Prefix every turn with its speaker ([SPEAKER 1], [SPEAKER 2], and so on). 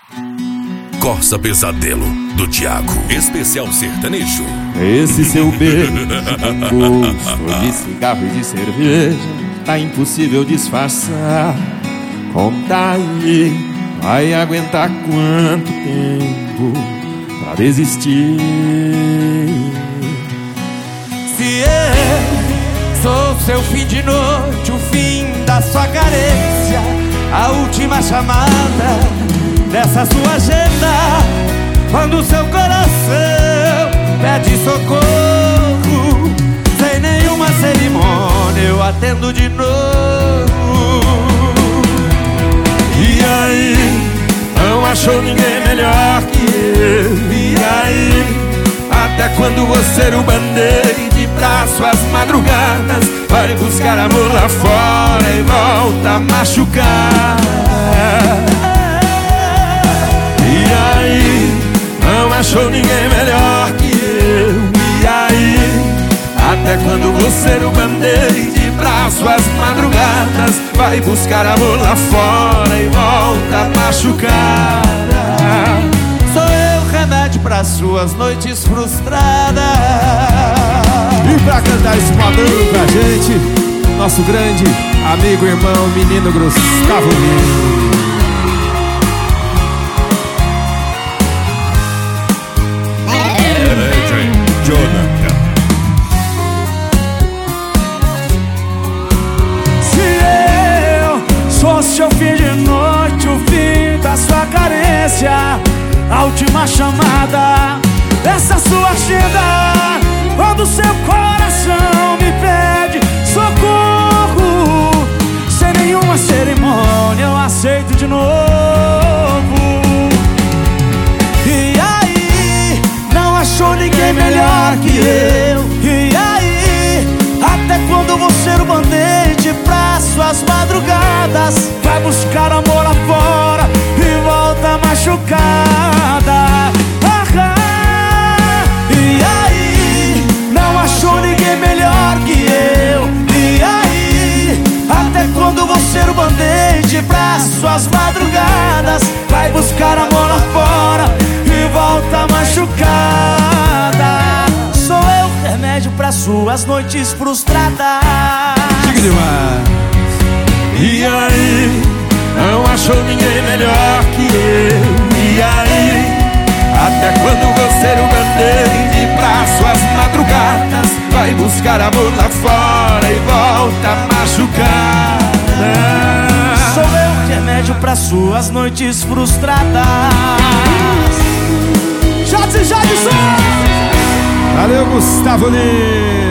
[SPEAKER 1] Corsa Pesadelo, do Thiago. Especial sertanejo.
[SPEAKER 2] Esse seu beijo com gosto de cigarro e de cerveja tá impossível disfarçar. Conta aí, vai aguentar quanto tempo pra desistir?
[SPEAKER 3] Se eu sou seu fim de noite, o fim da sua carência, a última chamada dessa sua agenda, quando seu coração pede socorro, sem nenhuma cerimônia eu atendo de novo.
[SPEAKER 2] E aí, não achou ninguém melhor que eu? E aí, até quando você o bandeira de braço às madrugadas, vai buscar amor lá fora e volta a machucar? E aí, não achou ninguém melhor que eu? E aí, até quando você o bandeira de braço às madrugadas, vai buscar amor lá fora e volta a machucar?
[SPEAKER 3] Sou eu remédio para suas noites frustradas.
[SPEAKER 2] E pra cantar esse modão pra gente, nosso grande amigo, irmão, menino Gustavo Lima.
[SPEAKER 4] Seu fim de noite, o fim da sua carência, a última chamada dessa sua agenda, quando seu coração me pede socorro, sem nenhuma cerimônia eu aceito de novo.
[SPEAKER 3] E aí, não achou ninguém melhor que eu?
[SPEAKER 4] E aí, até quando você o band-aid pra suas madrugadas, vai buscar amor lá fora e volta machucada?
[SPEAKER 3] E aí, não achou ninguém melhor que eu?
[SPEAKER 4] E aí, até quando você o band-aid pra suas madrugadas, vai buscar amor lá fora e volta machucada? Sou eu remédio pra suas noites frustradas.
[SPEAKER 2] Chique demais. E aí, não achou ninguém melhor que eu? E aí, até quando você o bandeira de braço às madrugadas, vai buscar amor lá fora e volta a machucar?
[SPEAKER 4] Sou eu remédio pra suas noites frustradas.
[SPEAKER 2] Valeu, Gustavo Lima.